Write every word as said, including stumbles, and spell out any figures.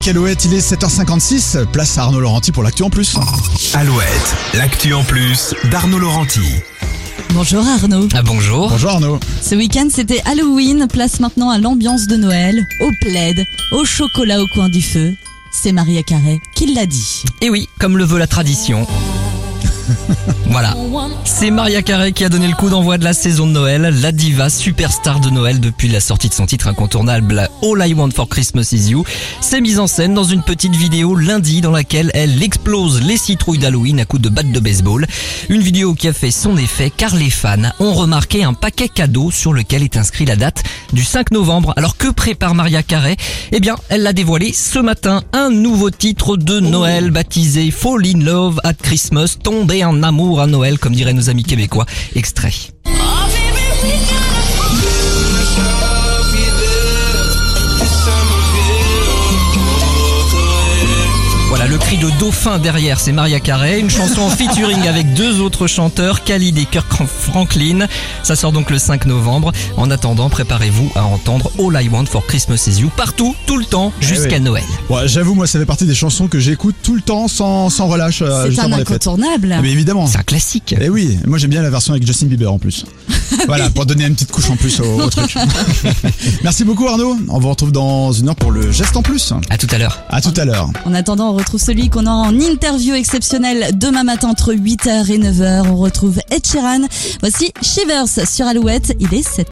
Alouette, il est sept heures cinquante-six, place à Arnaud Laurenti pour l'actu en plus. Alouette, l'actu en plus d'Arnaud Laurenti. Bonjour Arnaud. Ah bonjour. Bonjour Arnaud. Ce week-end c'était Halloween, place maintenant à l'ambiance de Noël, au plaid, au chocolat au coin du feu. C'est Maria Carey qui l'a dit. Et oui, comme le veut la tradition. Voilà, c'est Maria Carey qui a donné le coup d'envoi de la saison de Noël, la diva superstar de Noël depuis la sortie de son titre incontournable All I Want for Christmas Is You, s'est mise en scène dans une petite vidéo lundi dans laquelle elle explose les citrouilles d'Halloween à coups de batte de baseball. Une vidéo qui a fait son effet car les fans ont remarqué un paquet cadeau sur lequel est inscrit la date du cinq novembre. Alors que prépare Maria Carey ? Eh bien, elle l'a dévoilé ce matin, un nouveau titre de Noël baptisé Fall in Love at Christmas, tomber en amour à Noël, comme diraient nos amis québécois. Extrait. Voilà, le cri de dauphin derrière, c'est Maria Carey, une chanson en featuring avec deux autres chanteurs, Khalid et Kirk Franklin. Ça sort donc le cinq novembre. En attendant, préparez-vous à entendre All I Want for Christmas Is You partout, tout le temps, jusqu'à oui. Noël. Ouais, j'avoue, moi, ça fait partie des chansons que j'écoute tout le temps, sans, sans relâche. Euh, C'est juste un avant les fêtes. incontournable. Mais évidemment. C'est un classique. Et oui, moi j'aime bien la version avec Justin Bieber en plus. Voilà, pour donner une petite couche en plus au, au truc. Merci beaucoup Arnaud. On vous retrouve dans une heure pour le geste en plus. À tout à l'heure. À tout à l'heure. En attendant, on retrouve celui qu'on aura en interview exceptionnelle demain matin entre huit heures et neuf heures. On retrouve Ed Sheeran. Voici Shivers sur Alouette. Il est sept